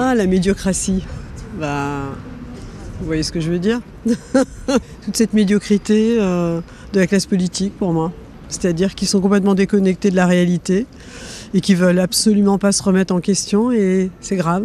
Ah, la médiocratie. Vous voyez ce que je veux dire? Toute cette médiocrité de la classe politique pour moi. C'est-à-dire qu'ils sont complètement déconnectés de la réalité et qui veulent absolument pas se remettre en question et c'est grave.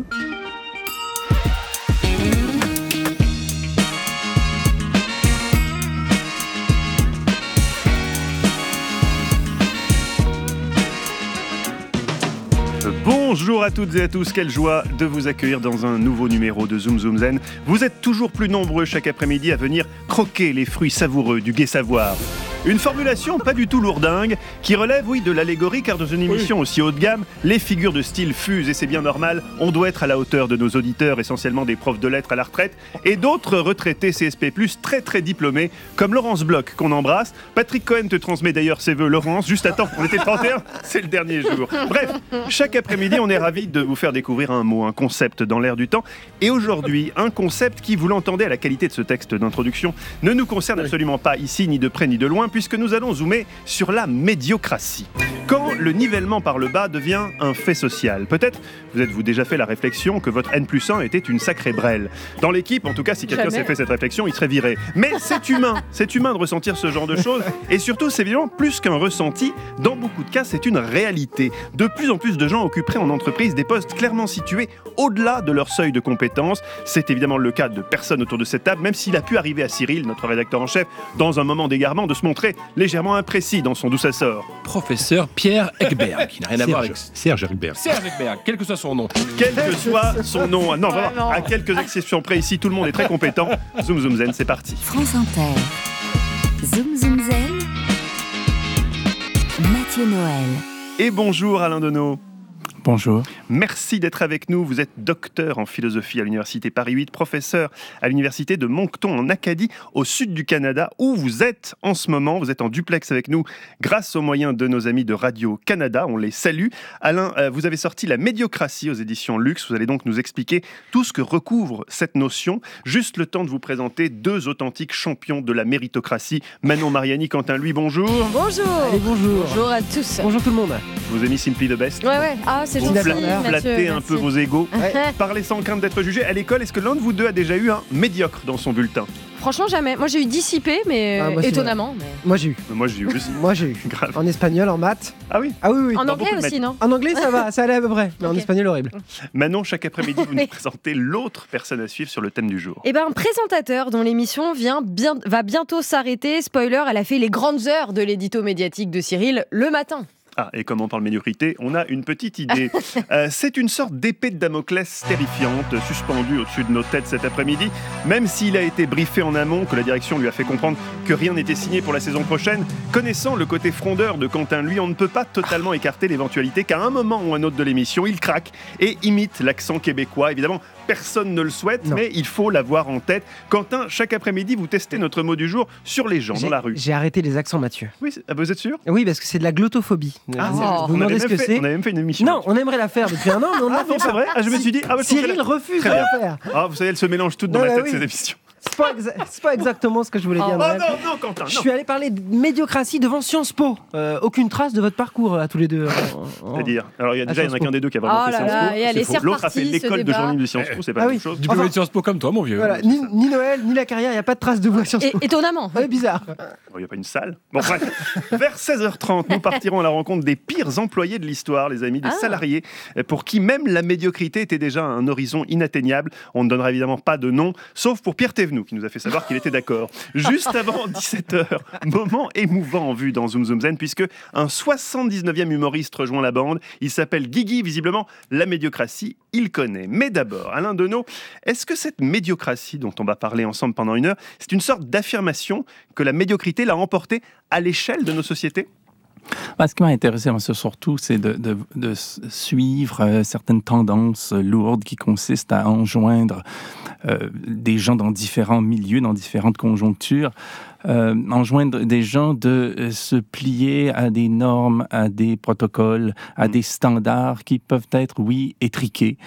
Bonjour à toutes et à tous, quelle joie de vous accueillir dans un nouveau numéro de Zoom Zoom Zen. Vous êtes toujours plus nombreux chaque après-midi à venir croquer les fruits savoureux du gai savoir. Une formulation pas du tout lourdingue, qui relève, de l'allégorie, car dans une émission aussi haut de gamme, les figures de style fusent et c'est bien normal, on doit être à la hauteur de nos auditeurs, essentiellement des profs de lettres à la retraite, et d'autres retraités CSP+, très très diplômés, comme Laurence Bloch, qu'on embrasse. Patrick Cohen te transmet d'ailleurs ses vœux, Laurence, juste attends, on était le 31, c'est le dernier jour. Bref, chaque après-midi, on est ravis de vous faire découvrir un mot, un concept dans l'air du temps, et aujourd'hui, un concept qui, vous l'entendez à la qualité de ce texte d'introduction, ne nous concerne absolument pas ici, ni de près ni de loin, puisque nous allons zoomer sur la médiocratie. Quand le nivellement par le bas devient un fait social. Peut-être vous êtes-vous déjà fait la réflexion que votre N+1 était une sacrée brêle. Dans l'équipe, en tout cas, si quelqu'un s'est fait cette réflexion, il serait viré. Mais c'est humain de ressentir ce genre de choses. Et surtout, c'est évidemment plus qu'un ressenti. Dans beaucoup de cas, c'est une réalité. De plus en plus de gens occuperaient en entreprise des postes clairement situés au-delà de leur seuil de compétences. C'est évidemment le cas de personne autour de cette table, même s'il a pu arriver à Cyril, notre rédacteur en chef, dans un moment d'égarement, de se montrer légèrement imprécis dans son d'où ça sort. Professeur Pierre Ekberg, qui n'a rien à voir avec Serge Ekberg. Serge Ekberg, quel que soit son nom. Quel que soit son nom. Non, vraiment, à quelques exceptions près, ici, tout le monde est très compétent. Zoom Zoom Zen, c'est parti. France Inter. Zoom Zoom Zen. Mathieu Noël. Et bonjour Alain Deneau. Bonjour. Merci d'être avec nous. Vous êtes docteur en philosophie à l'Université Paris 8, professeur à l'Université de Moncton en Acadie, au sud du Canada, où vous êtes en ce moment. Vous êtes en duplex avec nous grâce aux moyens de nos amis de Radio-Canada. On les salue. Alain, vous avez sorti La médiocratie aux éditions Luxe. Vous allez donc nous expliquer tout ce que recouvre cette notion. Juste le temps de vous présenter deux authentiques champions de la méritocratie. Manon Mariani, Quentin Louis, bonjour. Bonjour. Allez, bonjour. Bonjour à tous. Bonjour tout le monde. Je vous ai mis Simply the Best. Ouais. Ah, c'est Vous gentil. flattez un Mathieu, peu vos égos. Parlez sans crainte d'être jugé. À l'école, est-ce que l'un de vous deux a déjà eu un médiocre dans son bulletin? Franchement, jamais. Moi, j'ai eu dissipé, mais moi, c'est étonnamment. Mais... Moi j'ai eu. Moi, j'ai eu aussi. Moi j'ai eu. Grave. En espagnol, en maths. Ah oui. Ah oui. En Dans anglais beaucoup de aussi, non? En anglais ça va, ça allait à peu près. Mais en Ok. espagnol horrible. Manon, chaque après-midi, vous nous présentez l'autre personne à suivre sur le thème du jour. Eh ben, un présentateur dont l'émission va bientôt s'arrêter. Spoiler, elle a fait les grandes heures de l'édito médiatique de Cyril le matin. Ah, et comme on parle médiocrité, on a une petite idée. C'est une sorte d'épée de Damoclès terrifiante, suspendue au-dessus de nos têtes cet après-midi. Même s'il a été briefé en amont, que la direction lui a fait comprendre que rien n'était signé pour la saison prochaine, connaissant le côté frondeur de Quentin, lui, on ne peut pas totalement écarter l'éventualité qu'à un moment ou un autre de l'émission, il craque et imite l'accent québécois. Évidemment, personne ne le souhaite, mais il faut l'avoir en tête. Quentin, chaque après-midi, vous testez notre mot du jour sur les gens dans la rue. J'ai arrêté les accents, Mathieu. Oui, vous êtes sûr? Oui, parce que c'est de la glottophobie. Ah, vous on vous demandez avait ce que même fait- c'est? On avait même fait une émission. Non, on aimerait la faire depuis un an, mais on ne Ah la non, fait c'est pas. vrai. Ah, je me suis dit. Ah, ouais, je pensais Cyril la- refuse Très de bien. la faire. Ah, vous savez, elles se mélangent toutes dans Non, ma bah tête, oui. ces émissions. C'est pas exactement ce que je voulais dire. Oh Noël. non, Quentin, Je non. suis allé parler de médiocratie devant Sciences Po. Aucune trace de votre parcours à tous les deux. C'est-à-dire, alors il y a déjà, il y en a Sciences Po. qu'un des deux qui a vraiment Oh fait là Sciences là, Po. et allez, C'est c'est faux. L'autre a fait reparti, ce l'école de débat. journalisme de Sciences Po, c'est pas Ah la oui. même chose. Diplômé de Sciences Po comme toi, mon vieux. Voilà, ni Noël, ni la carrière, il n'y a pas de trace de vous à Sciences Po. Étonnamment. Ouais, bizarre. Il n'y a pas une salle. Bon, bref. Vers 16h30, nous partirons à la rencontre des pires employés de l'histoire, les amis, des salariés, pour qui même la médiocrité était déjà un horizon inatteignable. On ne donnera évidemment pas de nom, sauf pour Pierre Thévenoud, qui nous a fait savoir qu'il était d'accord. Juste avant 17h, moment émouvant en vue dans Zoom Zoom Zen, puisque un 79e humoriste rejoint la bande. Il s'appelle Guigui, visiblement, la médiocratie, il connaît. Mais d'abord, Alain Deneau, est-ce que cette médiocratie dont on va parler ensemble pendant une heure, c'est une sorte d'affirmation que la médiocrité l'a emportée à l'échelle de nos sociétés ? Ce qui m'a intéressé, moi, surtout, c'est de suivre certaines tendances lourdes qui consistent à enjoindre des gens dans différents milieux, dans différentes conjonctures, enjoindre des gens de se plier à des normes, à des protocoles, à des standards qui peuvent être, oui, étriqués,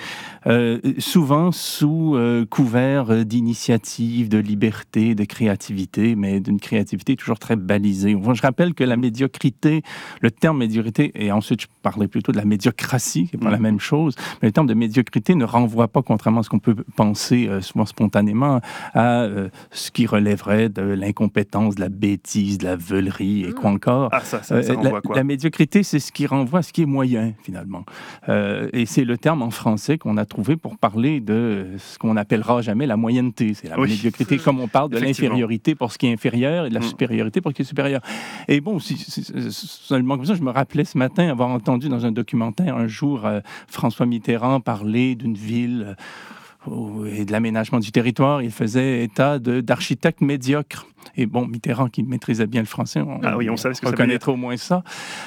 souvent sous couvert d'initiative, de liberté, de créativité, mais d'une créativité toujours très balisée. Je rappelle que la médiocrité Le terme médiocrité, et ensuite je parlerai plutôt de la médiocratie, qui n'est pas la même chose, mais le terme de médiocrité ne renvoie pas, contrairement à ce qu'on peut penser souvent spontanément, à ce qui relèverait de l'incompétence, de la bêtise, de la veulerie et quoi encore. Ah, ça renvoie quoi? La médiocrité, c'est ce qui renvoie à ce qui est moyen, finalement. Et c'est le terme en français qu'on a trouvé pour parler de ce qu'on n'appellera jamais la moyenneté. C'est la médiocrité, comme on parle de l'infériorité pour ce qui est inférieur et de la supériorité pour ce qui est supérieur. Et bon, seulement comme ça, je me rappelais ce matin avoir entendu dans un documentaire un jour François Mitterrand parler d'une ville et de l'aménagement du territoire. Il faisait état d'architectes médiocres. Et bon, Mitterrand, qui maîtrisait bien le français, on savait ce que ça connaîtrait au moins ça,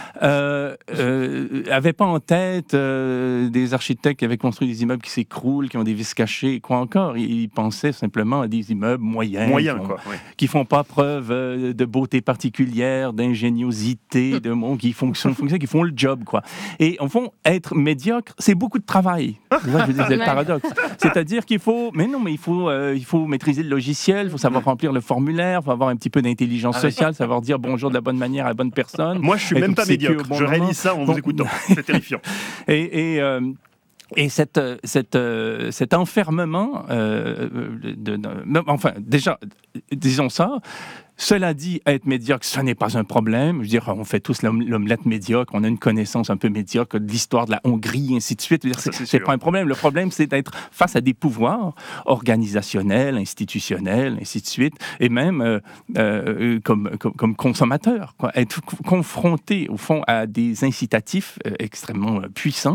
avait pas en tête des architectes qui avaient construit des immeubles qui s'écroulent, qui ont des vis cachées, et quoi encore. Il pensait simplement à des immeubles moyens qui font pas preuve de beauté particulière, d'ingéniosité, qui fonctionnent, qui font le job, quoi. Et en fond, être médiocre, c'est beaucoup de travail. C'est ça que je dis, c'est le paradoxe. C'est-à-dire qu'il faut, il faut maîtriser le logiciel, il faut savoir remplir le formulaire, il faut avoir un petit peu d'intelligence sociale, savoir dire bonjour de la bonne manière à la bonne personne. Moi, je suis même pas médiocre. Je réalise ça en vous écoutant. C'est terrifiant. Et cet enfermement, déjà, disons ça. Cela dit, être médiocre, ce n'est pas un problème. Je veux dire, on fait tous l'omelette médiocre, on a une connaissance un peu médiocre de l'histoire de la Hongrie, ainsi de suite. C'est pas un problème. Le problème, c'est d'être face à des pouvoirs organisationnels, institutionnels, ainsi de suite, et même comme consommateur, quoi. Être confronté, au fond, à des incitatifs extrêmement puissants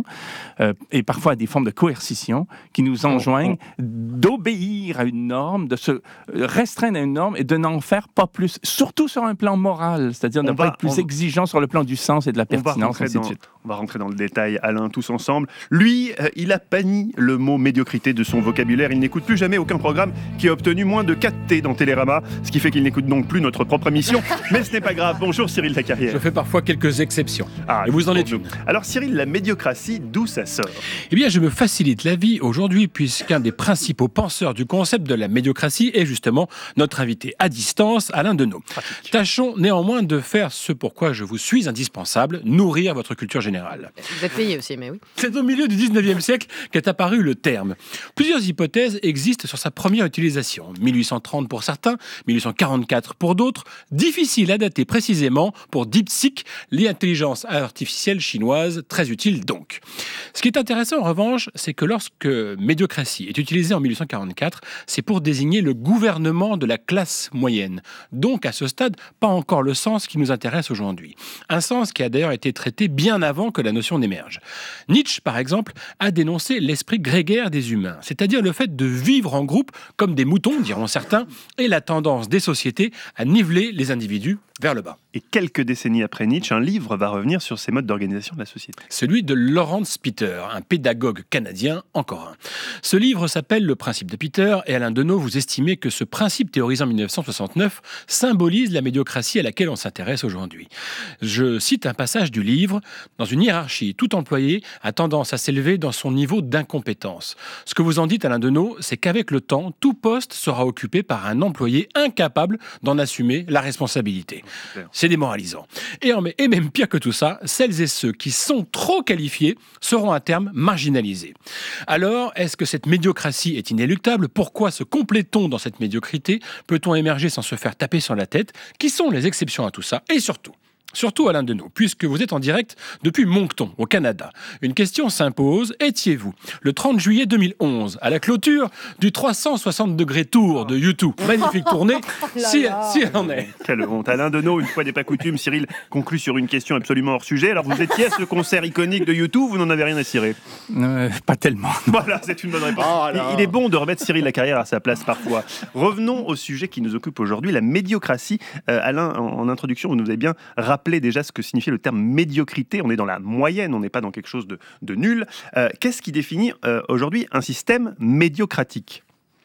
et parfois à des formes de coercition qui nous enjoignent d'obéir à une norme, de se restreindre à une norme et de n'en faire pas plus, surtout sur un plan moral, c'est-à-dire ne pas être plus exigeant sur le plan du sens et de la pertinence, ainsi de suite. On va rentrer dans le détail, Alain, tous ensemble. Lui, il a banni le mot médiocrité de son vocabulaire. Il n'écoute plus jamais aucun programme qui a obtenu moins de 4T dans Télérama, ce qui fait qu'il n'écoute donc plus notre propre émission. Mais ce n'est pas grave. Bonjour Cyril Lacarrière. Je fais parfois quelques exceptions. Et vous en êtes où? Alors Cyril, la médiocratie, d'où ça sort? Eh bien, je me facilite la vie aujourd'hui puisqu'un des principaux penseurs du concept de la médiocratie est justement notre invité à distance, Alain Deneau. Pratique. Tâchons néanmoins de faire ce pourquoi je vous suis indispensable, nourrir votre culture générale. Vous êtes payé aussi, mais oui. C'est au milieu du 19e siècle qu'est apparu le terme. Plusieurs hypothèses existent sur sa première utilisation. 1830 pour certains, 1844 pour d'autres. Difficile à dater précisément pour DeepSeek, l'intelligence artificielle chinoise, très utile donc. Ce qui est intéressant en revanche, c'est que lorsque médiocratie est utilisée en 1844, c'est pour désigner le gouvernement de la classe moyenne. Donc à ce stade, pas encore le sens qui nous intéresse aujourd'hui. Un sens qui a d'ailleurs été traité bien avant que la notion n'émerge. Nietzsche, par exemple, a dénoncé l'esprit grégaire des humains, c'est-à-dire le fait de vivre en groupe comme des moutons, diront certains, et la tendance des sociétés à niveler les individus vers le bas. Et quelques décennies après Nietzsche, un livre va revenir sur ces modes d'organisation de la société. Celui de Lawrence Peter, un pédagogue canadien, encore un. Ce livre s'appelle Le principe de Peter, et Alain Deneau, vous estimez que ce principe théorisé en 1969 symbolise la médiocratie à laquelle on s'intéresse aujourd'hui. Je cite un passage du livre. Dans une hiérarchie, tout employé a tendance à s'élever dans son niveau d'incompétence. Ce que vous en dites, Alain Deneau, c'est qu'avec le temps, tout poste sera occupé par un employé incapable d'en assumer la responsabilité. C'est démoralisant. Et même pire que tout ça, celles et ceux qui sont trop qualifiés seront à terme marginalisés. Alors, est-ce que cette médiocratie est inéluctable? Pourquoi se complète-t-on dans cette médiocrité? Peut-on émerger sans se faire taper sur la tête? Qui sont les exceptions à tout ça? Et surtout Alain Deneau, puisque vous êtes en direct depuis Moncton, au Canada. Une question s'impose, étiez-vous le 30 juillet 2011, à la clôture du 360 degrés tour de U2, magnifique tournée, si elle en est. Quelle honte. Alain Deneau, une fois n'est pas coutume, Cyril conclut sur une question absolument hors sujet. Alors vous étiez à ce concert iconique de U2, vous n'en avez rien à cirer? Pas tellement. Voilà, c'est une bonne réponse. Il est bon de remettre Cyril Lacarrière à sa place parfois. Revenons au sujet qui nous occupe aujourd'hui, la médiocratie. Alain, en introduction, vous nous avez bien rappelé déjà ce que signifiait le terme médiocrité. On est dans la moyenne, on n'est pas dans quelque chose de nul. Qu'est-ce qui définit aujourd'hui un système médiocratique ?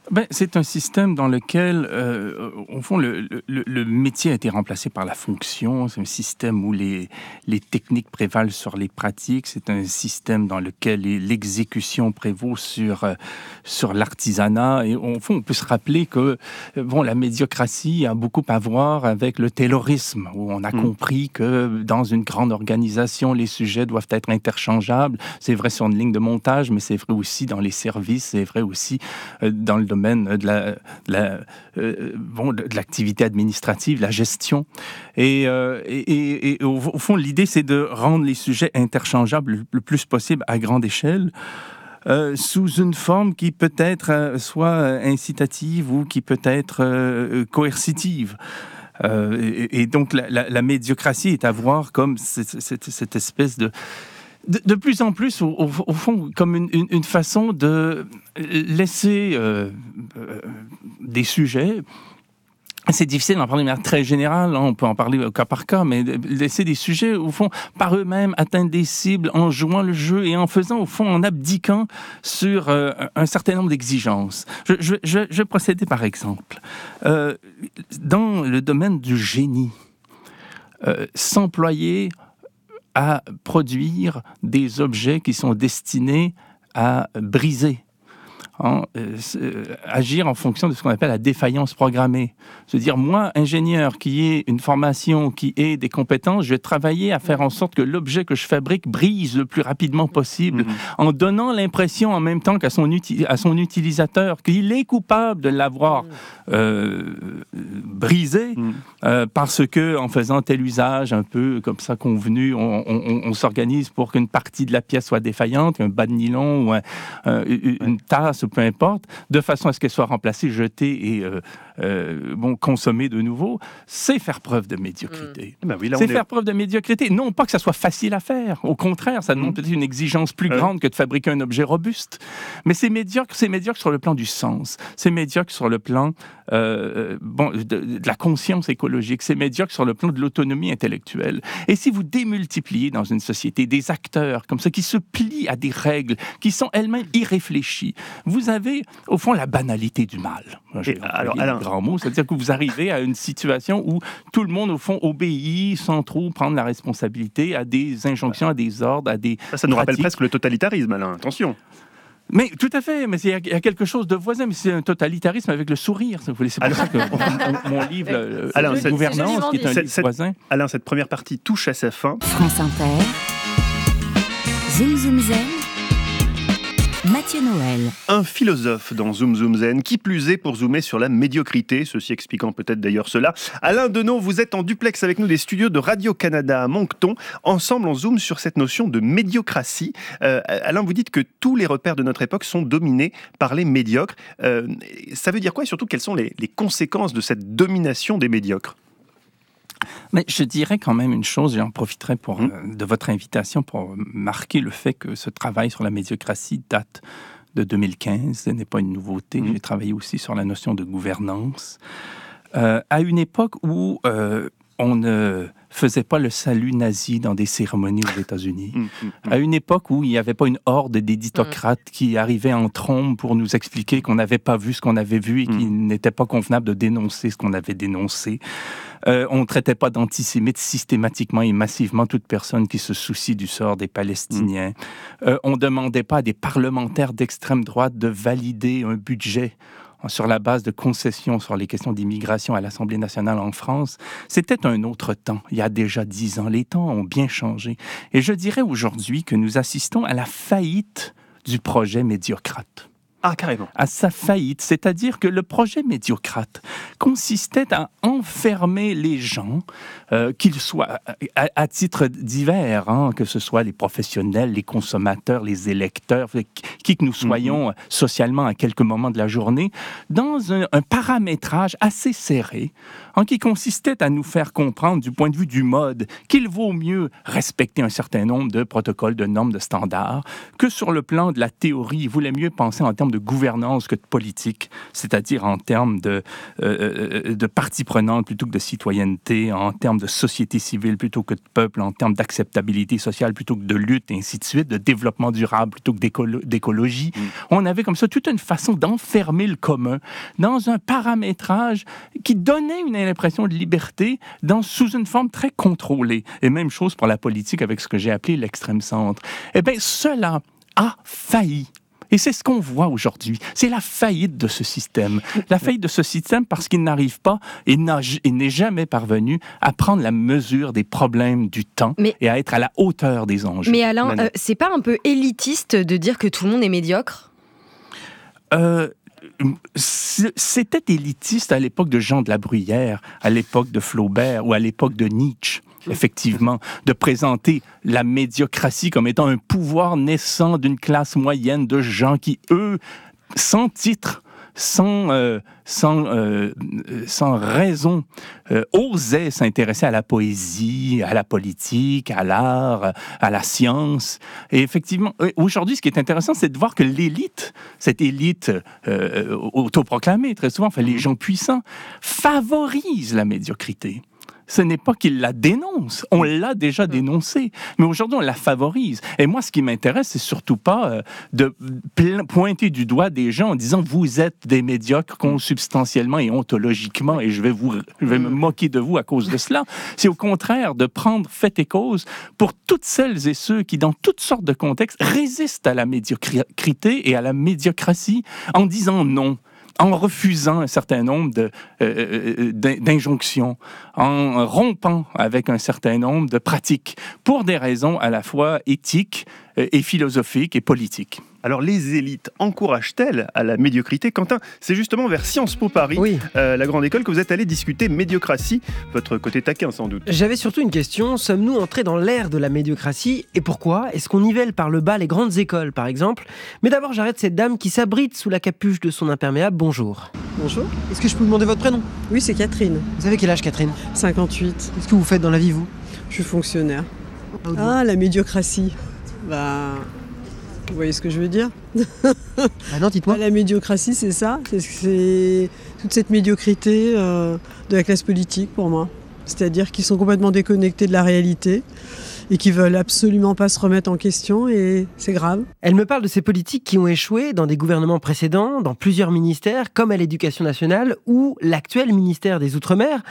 C'est un système dans lequel, au fond, le métier a été remplacé par la fonction. C'est un système où les techniques prévalent sur les pratiques. C'est un système dans lequel l'exécution prévaut sur l'artisanat. Et au fond, on peut se rappeler que la médiocratie a beaucoup à voir avec le taylorisme, où on a compris que dans une grande organisation, les sujets doivent être interchangeables. C'est vrai sur une ligne de montage, mais c'est vrai aussi dans les services, c'est vrai aussi dans le domaine de l'activité administrative, la gestion. Et au fond, l'idée, c'est de rendre les sujets interchangeables le plus possible à grande échelle, sous une forme qui peut être soit incitative ou qui peut être coercitive. Et donc, la médiocratie est à voir comme cette espèce de plus en plus, au fond, comme une façon de laisser des sujets. C'est difficile d'en parler de manière très générale, on peut en parler au cas par cas, mais laisser des sujets, au fond, par eux-mêmes, atteindre des cibles en jouant le jeu et en faisant, au fond, en abdiquant sur un certain nombre d'exigences. Je vais procéder par exemple. Dans le domaine du génie, s'employer à produire des objets qui sont destinés à briser. Agir en fonction de ce qu'on appelle la défaillance programmée. C'est-à-dire, moi, ingénieur qui ai une formation, qui ai des compétences, je vais travailler à faire en sorte que l'objet que je fabrique brise le plus rapidement possible, en donnant l'impression en même temps à son utilisateur qu'il est coupable de l'avoir brisé, parce que en faisant tel usage un peu comme ça convenu, on s'organise pour qu'une partie de la pièce soit défaillante, un bas de nylon ou une tasse, peu importe, de façon à ce qu'elle soit remplacée, jetée et consommée de nouveau. C'est faire preuve de médiocrité. Faire preuve de médiocrité. Non pas que ça soit facile à faire. Au contraire, ça demande peut-être une exigence plus grande que de fabriquer un objet robuste. Mais c'est médiocre sur le plan du sens. C'est médiocre sur le plan de la conscience écologique. C'est médiocre sur le plan de l'autonomie intellectuelle. Et si vous démultipliez dans une société des acteurs comme ça, qui se plient à des règles qui sont elles-mêmes irréfléchies, vous avez, au fond, la banalité du mal. Alors, Alain, grand mot, c'est-à-dire que vous arrivez à une situation où tout le monde, au fond, obéit sans trop prendre la responsabilité à des injonctions, à des ordres, à des Ça nous rappelle presque le totalitarisme, Alain, attention. Mais tout à fait, mais il y a quelque chose de voisin, mais c'est un totalitarisme avec le sourire. C'est pour ça que mon livre, Gouvernance, qui est un livre voisin. Alain, cette première partie touche à sa fin. France Inter, Zoom Zoom Zen, Mathieu Noël. Un philosophe dans Zoom Zoom Zen, qui plus est pour zoomer sur la médiocrité, ceci expliquant peut-être d'ailleurs cela. Alain Deneau, vous êtes en duplex avec nous des studios de Radio-Canada à Moncton. Ensemble, on zoome sur cette notion de médiocratie. Alain, vous dites que tous les repères de notre époque sont dominés par les médiocres. Ça veut dire quoi et surtout, quelles sont les conséquences de cette domination des médiocres ? Mais je dirais quand même une chose, j'en profiterai de votre invitation pour marquer le fait que ce travail sur la médiocratie date de 2015, ce n'est pas une nouveauté. J'ai travaillé aussi sur la notion de gouvernance. À une époque où on ne faisait pas le salut nazi dans des cérémonies aux États-Unis. À une époque où il n'y avait pas une horde d'éditocrates qui arrivaient en trombe pour nous expliquer qu'on n'avait pas vu ce qu'on avait vu et qu'il n'était pas convenable de dénoncer ce qu'on avait dénoncé. On ne traitait pas d'antisémites systématiquement et massivement toute personne qui se soucie du sort des Palestiniens. On ne demandait pas à des parlementaires d'extrême droite de valider un budget sur la base de concessions sur les questions d'immigration à l'Assemblée nationale en France. C'était un autre temps, il y a déjà 10 ans. Les temps ont bien changé. Et je dirais aujourd'hui que nous assistons à la faillite du projet médiocrate. Ah, carrément. À sa faillite, c'est-à-dire que le projet médiocrate consistait à enfermer les gens, qu'ils soient à titre divers, que ce soit les professionnels, les consommateurs, les électeurs, qui que nous soyons socialement à quelques moments de la journée, dans un paramétrage assez serré, qui consistait à nous faire comprendre du point de vue du mode qu'il vaut mieux respecter un certain nombre de protocoles, de normes, de standards, que sur le plan de la théorie, il voulait mieux penser en termes termes de gouvernance que de politique, c'est-à-dire en termes de partie prenante plutôt que de citoyenneté, en termes de société civile plutôt que de peuple, en termes d'acceptabilité sociale plutôt que de lutte, et ainsi de suite, de développement durable plutôt que d'écologie. On avait comme ça toute une façon d'enfermer le commun dans un paramétrage qui donnait une impression de liberté sous une forme très contrôlée. Et même chose pour la politique avec ce que j'ai appelé l'extrême centre. Eh bien, cela a failli. Et c'est ce qu'on voit aujourd'hui. C'est la faillite de ce système. La faillite de ce système parce qu'il n'arrive pas et n'est jamais parvenu à prendre la mesure des problèmes du temps et à être à la hauteur des enjeux. Mais Alain, c'est pas un peu élitiste de dire que tout le monde est médiocre ? C'était élitiste à l'époque de Jean de la Bruyère, à l'époque de Flaubert ou à l'époque de Nietzsche. Effectivement, de présenter la médiocratie comme étant un pouvoir naissant d'une classe moyenne de gens qui, eux, sans titre, sans raison, osaient s'intéresser à la poésie, à la politique, à l'art, à la science. Et effectivement, aujourd'hui, ce qui est intéressant, c'est de voir que l'élite, cette élite autoproclamée, très souvent, enfin, les gens puissants, favorise la médiocrité. Ce n'est pas qu'il la dénonce, on l'a déjà dénoncé, mais aujourd'hui on la favorise. Et moi, ce qui m'intéresse, c'est surtout pas de pointer du doigt des gens en disant vous êtes des médiocres consubstantiellement et ontologiquement, et je vais me moquer de vous à cause de cela. C'est au contraire de prendre fait et cause pour toutes celles et ceux qui, dans toutes sortes de contextes, résistent à la médiocrité et à la médiocratie en disant non, en refusant un certain nombre d'injonctions, en rompant avec un certain nombre de pratiques, pour des raisons à la fois éthiques et philosophiques et politiques. Alors, les élites encouragent-elles à la médiocrité ? Quentin, c'est justement vers Sciences Po Paris, la grande école, que vous êtes allé discuter médiocratie, votre côté taquin sans doute. J'avais surtout une question, sommes-nous entrés dans l'ère de la médiocratie et pourquoi ? Est-ce qu'on nivelle par le bas les grandes écoles par exemple ? Mais d'abord j'arrête cette dame qui s'abrite sous la capuche de son imperméable, bonjour. Bonjour. Est-ce que je peux vous demander votre prénom ? Oui, c'est Catherine. Vous avez quel âge Catherine ? 58. Qu'est-ce que vous faites dans la vie vous ? Je suis fonctionnaire. Ah, la médiocratie. Vous voyez ce que je veux dire ? Non, dites-moi. La médiocratie, c'est ça. C'est toute cette médiocrité de la classe politique pour moi. C'est-à-dire qu'ils sont complètement déconnectés de la réalité et qui veulent absolument pas se remettre en question, et c'est grave. Elle me parle de ces politiques qui ont échoué dans des gouvernements précédents, dans plusieurs ministères, comme à l'Éducation nationale ou l'actuel ministère des Outre-mer,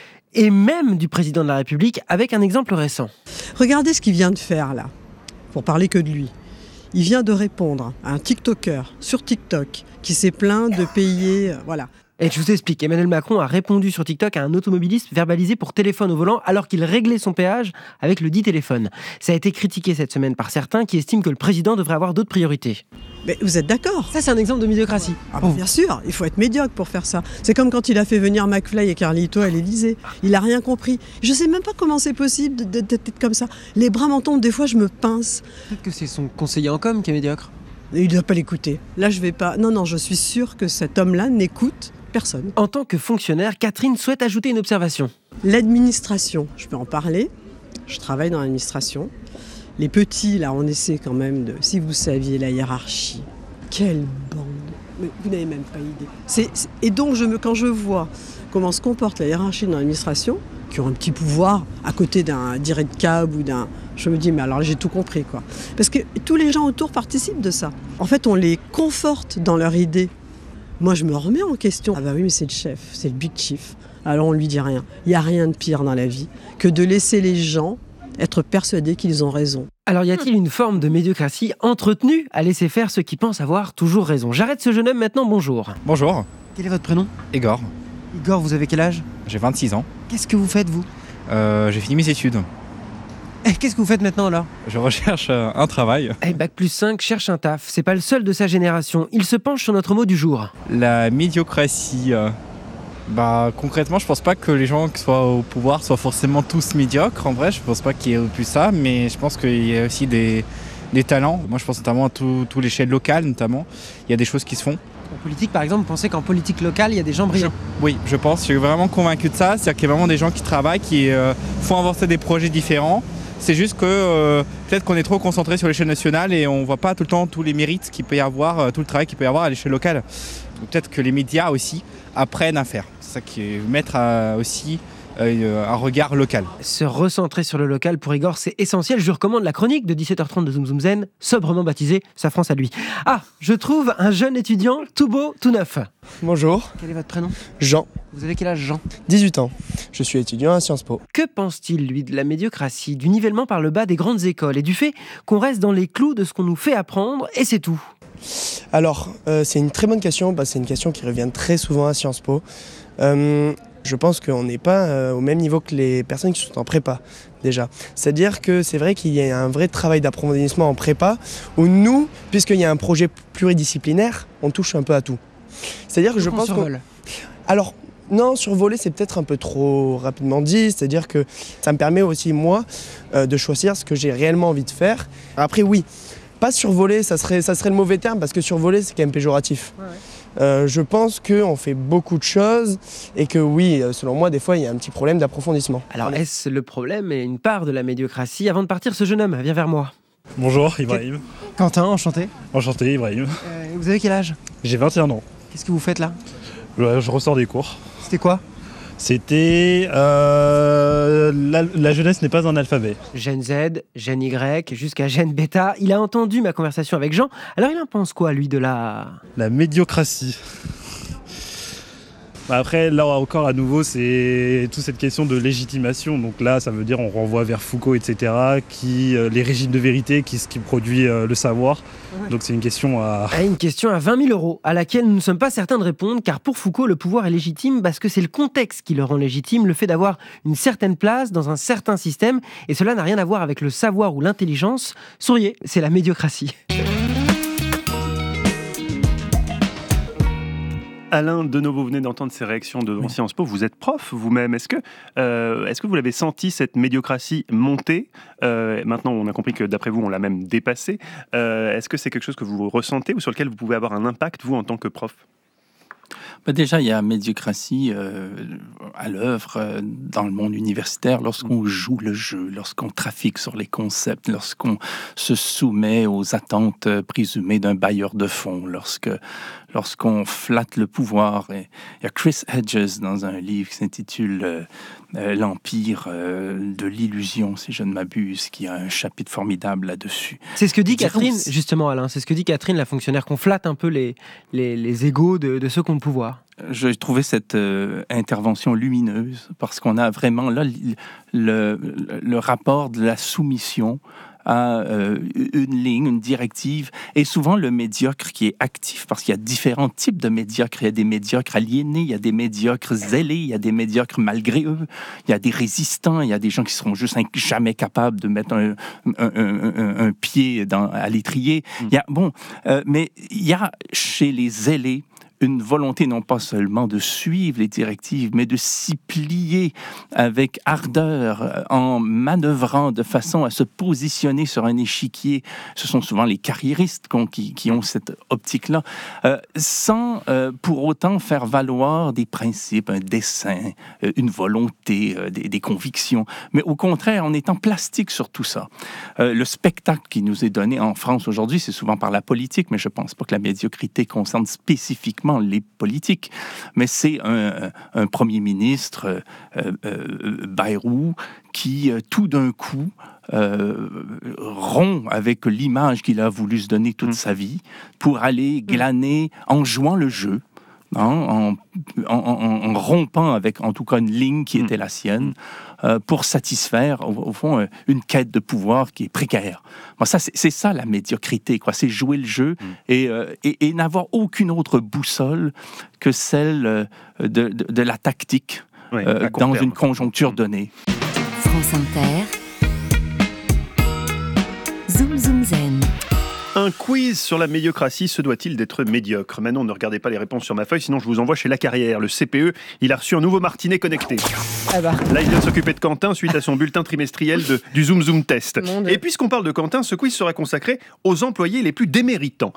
et même du président de la République, avec un exemple récent. Regardez ce qu'il vient de faire là, pour parler que de lui. Il vient de répondre à un TikToker sur TikTok qui s'est plaint de payer... voilà. Et je vous explique, Emmanuel Macron a répondu sur TikTok à un automobiliste verbalisé pour téléphone au volant alors qu'il réglait son péage avec le dit téléphone. Ça a été critiqué cette semaine par certains qui estiment que le président devrait avoir d'autres priorités. Mais vous êtes d'accord ? Ça, c'est un exemple de médiocratie. Bien sûr, il faut être médiocre pour faire ça. C'est comme quand il a fait venir McFly et Carlito à l'Élysée. Il n'a rien compris. Je ne sais même pas comment c'est possible d'être comme ça. Les bras m'en tombent, des fois je me pince. Peut-être que c'est son conseiller en com qui est médiocre. Il ne doit pas l'écouter. Là, je vais pas... Non, je suis sûre que cet homme-là n'écoute personne. En tant que fonctionnaire, Catherine souhaite ajouter une observation. L'administration, je peux en parler. Je travaille dans l'administration. Les petits, là, on essaie quand même de... Si vous saviez la hiérarchie, quelle bande. Mais vous n'avez même pas idée. Et donc, quand je vois comment se comporte la hiérarchie dans l'administration, qui ont un petit pouvoir à côté d'un direct-cab ou d'un... Je me dis, mais alors j'ai tout compris, quoi. Parce que tous les gens autour participent de ça. En fait, on les conforte dans leur idée. Moi, je me remets en question. Ah bah oui, mais c'est le chef, c'est le big chief. Alors on lui dit rien. Il n'y a rien de pire dans la vie que de laisser les gens être persuadés qu'ils ont raison. Alors y a-t-il une forme de médiocratie entretenue à laisser faire ceux qui pensent avoir toujours raison ? J'arrête ce jeune homme maintenant, bonjour. Bonjour. Quel est votre prénom ? Igor. Igor, vous avez quel âge ? J'ai 26 ans. Qu'est-ce que vous faites, vous ? J'ai fini mes études. Et qu'est-ce que vous faites maintenant, là ? Je recherche un travail. Bac+5 cherche un taf. C'est pas le seul de sa génération. Il se penche sur notre mot du jour. La médiocratie. Concrètement, je pense pas que les gens qui soient au pouvoir soient forcément tous médiocres. En vrai, je pense pas qu'il y ait plus ça, mais je pense qu'il y a aussi des talents. Moi, je pense notamment à tout l'échelle locale, notamment. Il y a des choses qui se font. En politique, par exemple, vous pensez qu'en politique locale, il y a des gens brillants ? Oui, je pense. Je suis vraiment convaincu de ça. C'est-à-dire qu'il y a vraiment des gens qui travaillent, qui font avancer des projets différents. C'est juste que peut-être qu'on est trop concentré sur l'échelle nationale et on ne voit pas tout le temps tous les mérites qu'il peut y avoir, tout le travail qu'il peut y avoir à l'échelle locale. Donc peut-être que les médias aussi apprennent à faire. C'est ça qui est mettre aussi un regard local. Se recentrer sur le local pour Igor, c'est essentiel. Je vous recommande la chronique de 17h30 de Zoom Zoom Zen, sobrement baptisée Sa France à lui. Ah, je trouve un jeune étudiant tout beau, tout neuf. Bonjour. Quel est votre prénom ? Jean. Vous avez quel âge, Jean ? 18 ans. Je suis étudiant à Sciences Po. Que pense-t-il, lui, de la médiocratie, du nivellement par le bas des grandes écoles et du fait qu'on reste dans les clous de ce qu'on nous fait apprendre et c'est tout ? Alors, c'est une très bonne question. C'est une question qui revient très souvent à Sciences Po. Je pense qu'on n'est pas au même niveau que les personnes qui sont en prépa, déjà. C'est-à-dire que c'est vrai qu'il y a un vrai travail d'approfondissement en prépa, où nous, puisqu'il y a un projet pluridisciplinaire, on touche un peu à tout. C'est-à-dire que je pense survole. Alors, non, survoler, c'est peut-être un peu trop rapidement dit. C'est-à-dire que ça me permet aussi, moi, de choisir ce que j'ai réellement envie de faire. Après, oui, pas survoler, ça serait le mauvais terme, parce que survoler, c'est quand même péjoratif. Ouais. Je pense qu'on fait beaucoup de choses et que oui, selon moi, des fois, il y a un petit problème d'approfondissement. Alors, est-ce le problème et une part de la médiocratie ? Avant de partir, ce jeune homme vient vers moi. Bonjour, Ibrahim. Quentin, enchanté. Enchanté, Ibrahim. Vous avez quel âge ? J'ai 21 ans. Qu'est-ce que vous faites là ? Je ressors des cours. C'était quoi ? C'était la jeunesse n'est pas un alphabet. Gène Z, gène Y, jusqu'à gène bêta. Il a entendu ma conversation avec Jean. Alors il en pense quoi, lui, de la médiocratie. Après, là encore, à nouveau, c'est toute cette question de légitimation. Donc là, ça veut dire on renvoie vers Foucault, etc., les régimes de vérité, ce qui produit le savoir. Ouais. Donc c'est une question à 20 000 €, à laquelle nous ne sommes pas certains de répondre, car pour Foucault, le pouvoir est légitime parce que c'est le contexte qui le rend légitime, le fait d'avoir une certaine place dans un certain système, et cela n'a rien à voir avec le savoir ou l'intelligence. Souriez, c'est la médiocratie. Alain Deneau, vous venez d'entendre ces réactions devant Sciences Po. Vous êtes prof vous-même. Est-ce que vous l'avez senti, cette médiocratie monter ? Maintenant, on a compris que d'après vous, on l'a même dépassée. Est-ce que c'est quelque chose que vous ressentez ou sur lequel vous pouvez avoir un impact, vous, en tant que prof ? Déjà, il y a médiocratie à l'œuvre dans le monde universitaire lorsqu'on joue le jeu, lorsqu'on trafique sur les concepts, lorsqu'on se soumet aux attentes présumées d'un bailleur de fonds, lorsqu'on flatte le pouvoir. Et il y a Chris Hedges dans un livre qui s'intitule L'Empire de l'illusion, si je ne m'abuse, qui a un chapitre formidable là-dessus. C'est ce que dit Catherine, justement, Alain. C'est ce que dit Catherine, la fonctionnaire, qu'on flatte un peu les égos de ceux qui ont le pouvoir. J'ai trouvé cette intervention lumineuse parce qu'on a vraiment là le rapport de la soumission à une ligne, une directive, et souvent le médiocre qui est actif, parce qu'il y a différents types de médiocres. Il y a des médiocres aliénés, il y a des médiocres zélés, il y a des médiocres malgré eux, il y a des résistants, il y a des gens qui seront juste jamais capables de mettre un pied à l'étrier. Mais il y a chez les zélés une volonté non pas seulement de suivre les directives, mais de s'y plier avec ardeur, en manœuvrant de façon à se positionner sur un échiquier. Ce sont souvent les carriéristes qui ont cette optique-là, sans pour autant faire valoir des principes, un dessein, une volonté, des convictions, mais au contraire, en étant plastique sur tout ça. Le spectacle qui nous est donné en France aujourd'hui, c'est souvent par la politique, mais je ne pense pas que la médiocrité concerne spécifiquement les politiques, mais c'est un premier ministre, Bayrou, qui tout d'un coup rompt avec l'image qu'il a voulu se donner toute sa vie pour aller glaner en jouant le jeu, en rompant avec en tout cas une ligne qui était la sienne, pour satisfaire au fond une quête de pouvoir qui est précaire. C'est ça la médiocrité, quoi. C'est jouer le jeu et n'avoir aucune autre boussole que celle de la tactique dans une conjoncture donnée. France Inter, Zoom Zoom Zen. Un quiz sur la médiocratie, se doit-il d'être médiocre ? Maintenant, ne regardez pas les réponses sur ma feuille, sinon je vous envoie chez La Carrière. Le CPE, il a reçu un nouveau Martinet connecté. Là, il vient de s'occuper de Quentin suite à son bulletin trimestriel du Zoom Zoom Test. Et puisqu'on parle de Quentin, ce quiz sera consacré aux employés les plus déméritants.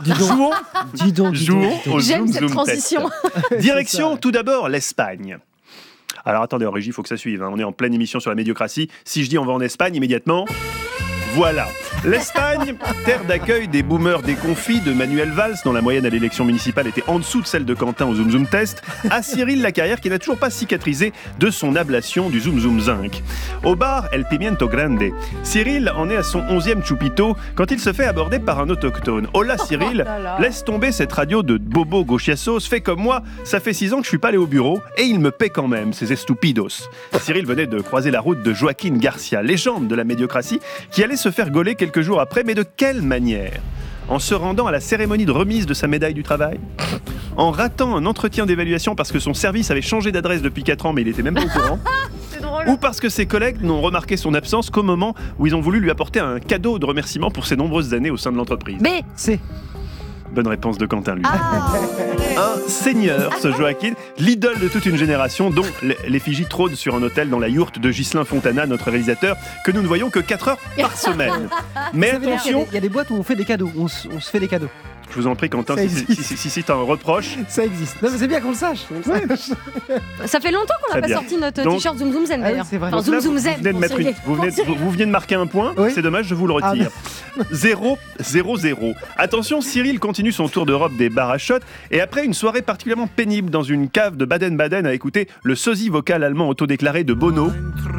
Jouons au J'aime Zoom cette Zoom transition. Test. Direction tout d'abord l'Espagne. Alors attendez, en régie, il faut que ça suive. On est en pleine émission sur la médiocratie. Si je dis on va en Espagne, immédiatement... Voilà. L'Espagne, terre d'accueil des boomers déconfits de Manuel Valls, dont la moyenne à l'élection municipale était en dessous de celle de Quentin au Zoom Zoom Test, à Cyril Lacarrière qui n'a toujours pas cicatrisé de son ablation du Zoom Zoom Zinc. Au bar El Pimiento Grande, Cyril en est à son 11e chupito quand il se fait aborder par un autochtone. Hola Cyril, laisse tomber cette radio de bobo gauchiassos, fais comme moi, ça fait 6 ans que je suis pas allé au bureau et il me paie quand même, ces estupidos. Cyril venait de croiser la route de Joaquín Garcia, légende de la médiocratie, qui allait se faire gauler quelques jours après, mais de quelle manière ? En se rendant à la cérémonie de remise de sa médaille du travail ? En ratant un entretien d'évaluation parce que son service avait changé d'adresse depuis 4 ans mais il était même pas au courant ? Ou parce que ses collègues n'ont remarqué son absence qu'au moment où ils ont voulu lui apporter un cadeau de remerciement pour ses nombreuses années au sein de l'entreprise ? B. C. Bonne réponse de Quentin, lui. Un seigneur, ce Joaquin, l'idole de toute une génération, dont l'effigie trône sur un hôtel dans la yourte de Ghislain Fontana, notre réalisateur, que nous ne voyons que 4 heures par semaine. Mais attention... Il y a des boîtes où on fait des cadeaux, on se fait des cadeaux. Je vous en prie, Quentin, si tu as un reproche... Ça existe. Non, mais c'est bien qu'on le sache. Ça fait longtemps qu'on n'a pas sorti notre t-shirt Zoom Zoom Zen, d'ailleurs. Ah oui, c'est vrai. Enfin, Zoom Zoom Zen. Vous venez de marquer un point, oui. C'est dommage, je vous le retire. 0-0-0. Attention, Cyril continue son tour d'Europe des bars à shot, et après une soirée particulièrement pénible dans une cave de Baden-Baden à écouter le sosie vocal allemand autodéclaré de Bono...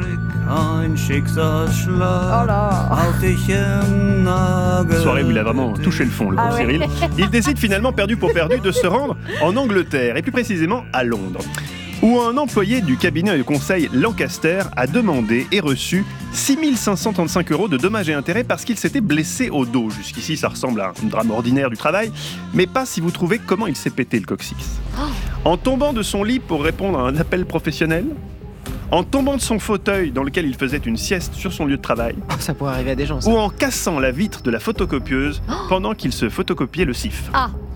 Soirée où il a vraiment touché le fond, le pauvre Cyril. Il décide finalement, perdu pour perdu, de se rendre en Angleterre, et plus précisément à Londres, où un employé du cabinet de conseil Lancaster a demandé et reçu 6 535 € de dommages et intérêts parce qu'il s'était blessé au dos. Jusqu'ici, ça ressemble à un drame ordinaire du travail, mais pas si vous trouvez comment il s'est pété le coccyx. En tombant de son lit pour répondre à un appel professionnel, en tombant de son fauteuil dans lequel il faisait une sieste sur son lieu de travail, ça pourrait arriver à des gens, ça. Ou en cassant la vitre de la photocopieuse pendant qu'il se photocopiait le CIF.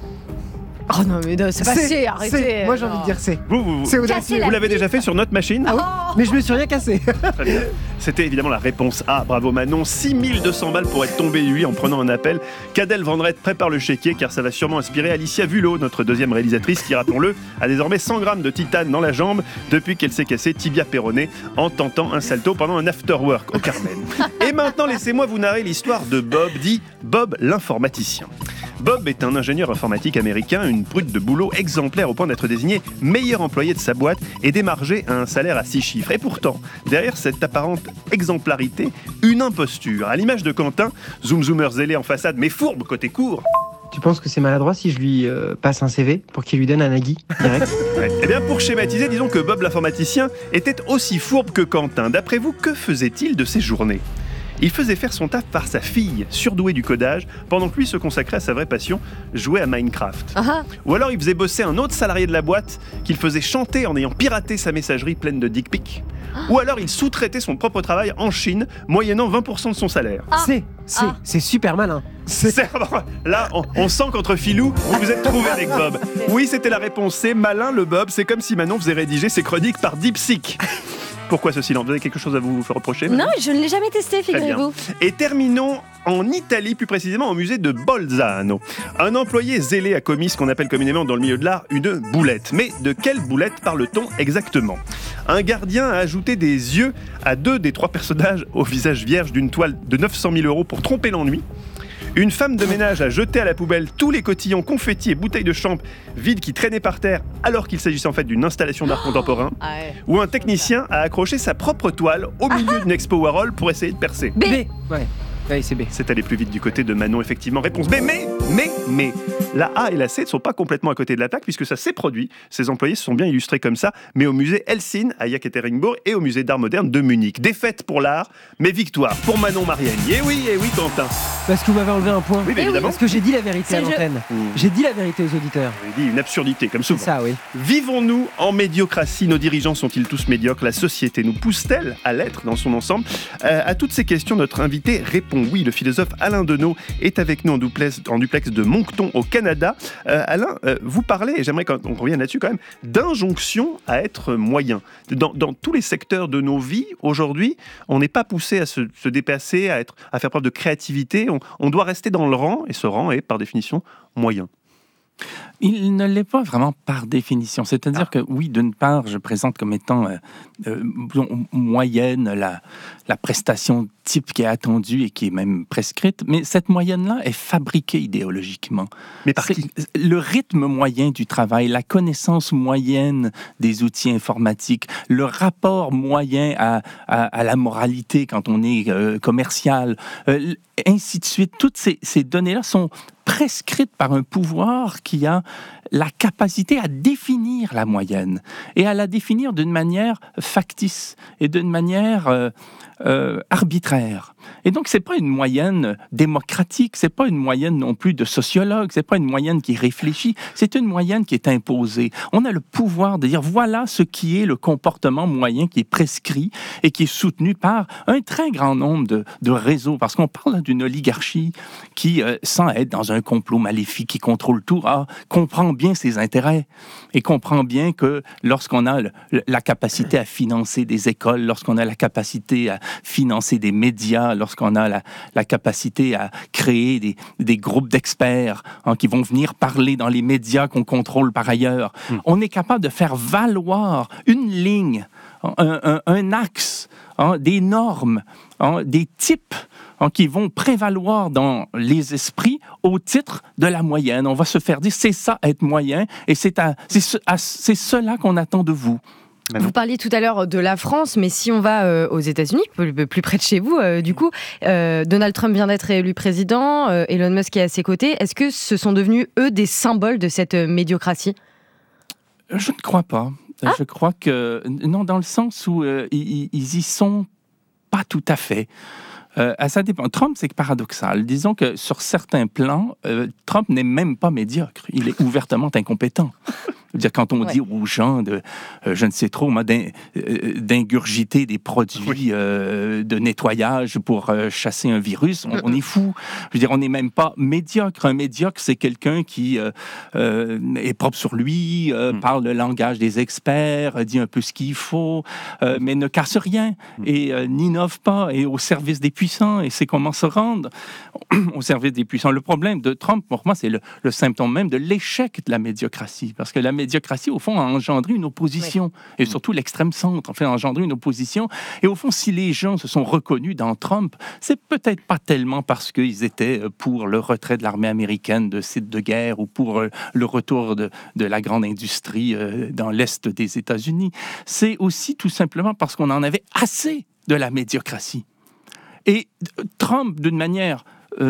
Oh non, mais non, c'est passé, arrêtez. Moi, j'ai envie de dire C. Vous l'avez déjà fait sur notre machine ? Ah oui, mais je me suis rien cassé. Très bien. C'était évidemment la réponse A. Bravo Manon. 6200 balles pour être tombé lui en prenant un appel. Cadel Vendrette prépare le chéquier car ça va sûrement inspirer Alicia Vulot, notre deuxième réalisatrice qui, rappelons-le, a désormais 100 grammes de titane dans la jambe depuis qu'elle s'est cassée tibia péroné en tentant un salto pendant un after-work au Carmen. Et maintenant, laissez-moi vous narrer l'histoire de Bob, dit Bob l'informaticien. Bob est un ingénieur informatique américain, une brute de boulot exemplaire au point d'être désigné meilleur employé de sa boîte et démarger à un salaire à 6 chiffres. Et pourtant, derrière cette apparente exemplarité, une imposture. À l'image de Quentin, zoom zoomer zélé en façade mais fourbe côté court. Tu penses que c'est maladroit si je lui passe un CV pour qu'il lui donne un Nagui direct? Eh bien, pour schématiser, disons que Bob l'informaticien était aussi fourbe que Quentin. D'après vous, que faisait-il de ses journées ? Il faisait faire son taf par sa fille, surdouée du codage, pendant que lui se consacrait à sa vraie passion, jouer à Minecraft. Ou alors il faisait bosser un autre salarié de la boîte qu'il faisait chanter en ayant piraté sa messagerie pleine de dick pics. Ou alors il sous-traitait son propre travail en Chine, moyennant 20% de son salaire. C'est super malin. Là, on sent qu'entre filous, vous vous êtes trouvés avec Bob. Oui, c'était la réponse C. Malin le Bob, c'est comme si Manon faisait rédiger ses chroniques par DeepSeek. Pourquoi ce silence ? Vous avez quelque chose à vous faire reprocher ? Non, je ne l'ai jamais testé, figurez-vous. Et terminons en Italie, plus précisément au musée de Bolzano. Un employé zélé a commis ce qu'on appelle communément dans le milieu de l'art une boulette. Mais de quelle boulette parle-t-on exactement ? Un gardien a ajouté des yeux à 2 des 3 personnages au visage vierge d'une toile de 900 000 € pour tromper l'ennui. Une femme de ménage a jeté à la poubelle tous les cotillons, confettis et bouteilles de champ vides qui traînaient par terre alors qu'il s'agissait en fait d'une installation d'art contemporain. Ou un technicien a accroché sa propre toile au milieu d'une expo Warhol pour essayer de percer. B. Ouais, c'est B. C'est allé plus vite du côté de Manon, effectivement. Réponse B. Mais, la A et la C ne sont pas complètement à côté de la plaque puisque ça s'est produit. Ces employés se sont bien illustrés comme ça, mais au musée Elsin à Yekaterinbourg et au musée d'art moderne de Munich. Défaite pour l'art, mais victoire pour Manon Mariani. Et oui, Quentin. Parce que vous m'avez enlevé un point. Oui, évidemment. Parce que j'ai dit la vérité à l'antenne. J'ai dit la vérité aux auditeurs. J'ai dit une absurdité, comme souvent. C'est ça, oui. Vivons-nous en médiocratie ? Nos dirigeants sont-ils tous médiocres ? La société nous pousse-t-elle à l'être dans son ensemble ? À toutes ces questions, notre invité répond oui. Le philosophe Alain Deneau est avec nous en duplex de Moncton au Canada. Alain, vous parlez, et j'aimerais qu'on revienne là-dessus quand même, d'injonction à être moyen. Dans tous les secteurs de nos vies, aujourd'hui, on n'est pas poussé à se dépasser, à faire preuve de créativité. On doit rester dans le rang, et ce rang est par définition moyen. Il ne l'est pas vraiment par définition. C'est-à-dire que oui, d'une part, je présente comme étant moyenne la prestation type qui est attendue et qui est même prescrite, mais cette moyenne-là est fabriquée idéologiquement. Mais par qui ? Le rythme moyen du travail, la connaissance moyenne des outils informatiques, le rapport moyen à la moralité quand on est commercial, ainsi de suite. Toutes ces données-là sont prescrites par un pouvoir qui a la capacité à définir la moyenne et à la définir d'une manière factice et d'une manière arbitraire. Et donc, c'est pas une moyenne démocratique, c'est pas une moyenne non plus de sociologue, c'est pas une moyenne qui réfléchit, c'est une moyenne qui est imposée. On a le pouvoir de dire, voilà ce qui est le comportement moyen qui est prescrit et qui est soutenu par un très grand nombre de réseaux, parce qu'on parle d'une oligarchie qui, sans être dans un complot maléfique qui contrôle tout, comprend bien ses intérêts et comprend bien que lorsqu'on a la capacité à financer des écoles, lorsqu'on a la capacité à financer des médias, lorsqu'on a la capacité à créer des groupes d'experts qui vont venir parler dans les médias qu'on contrôle par ailleurs, on est capable de faire valoir une ligne, un axe, des normes, des types qui vont prévaloir dans les esprits au titre de la moyenne. On va se faire dire, c'est ça être moyen, et c'est cela qu'on attend de vous. Vous parliez tout à l'heure de la France, mais si on va aux États-Unis, plus près de chez vous, du coup, Donald Trump vient d'être élu président, Elon Musk est à ses côtés. Est-ce que ce sont devenus, eux, des symboles de cette médiocratie ? Je ne crois pas. Je crois que... Non, dans le sens où ils y sont pas tout à fait. Ça dépend. Trump, c'est paradoxal. Disons que sur certains plans, Trump n'est même pas médiocre. Il est ouvertement incompétent. Dire, quand on dit aux gens de, je ne sais trop, d'ingurgiter des produits de nettoyage pour chasser un virus, on est fou. Je veux dire, on n'est même pas médiocre. Un médiocre, c'est quelqu'un qui est propre sur lui, parle le langage des experts, dit un peu ce qu'il faut, mais ne casse rien et n'innove pas, et au service des puissants. Et c'est comment se rendre au service des puissants. Le problème de Trump, pour moi, c'est le symptôme même de l'échec de la médiocratie. Parce que la médiocratie, au fond, a engendré une opposition. Et surtout, l'extrême centre a engendré une opposition. Et au fond, si les gens se sont reconnus dans Trump, c'est peut-être pas tellement parce qu'ils étaient pour le retrait de l'armée américaine de sites de guerre ou pour le retour de la grande industrie dans l'Est des États-Unis. C'est aussi tout simplement parce qu'on en avait assez de la médiocratie. Et Trump, d'une manière